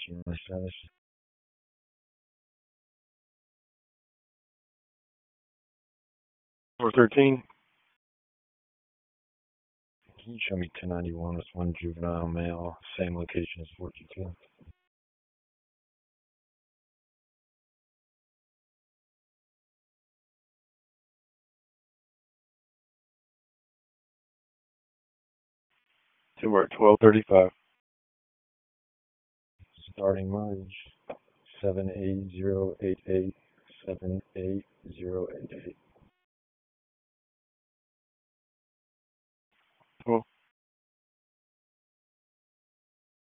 Team my status. 413. Can you show me 1091 with one juvenile male, same location as 422? To work 1235. Starting mileage 78088. 78088.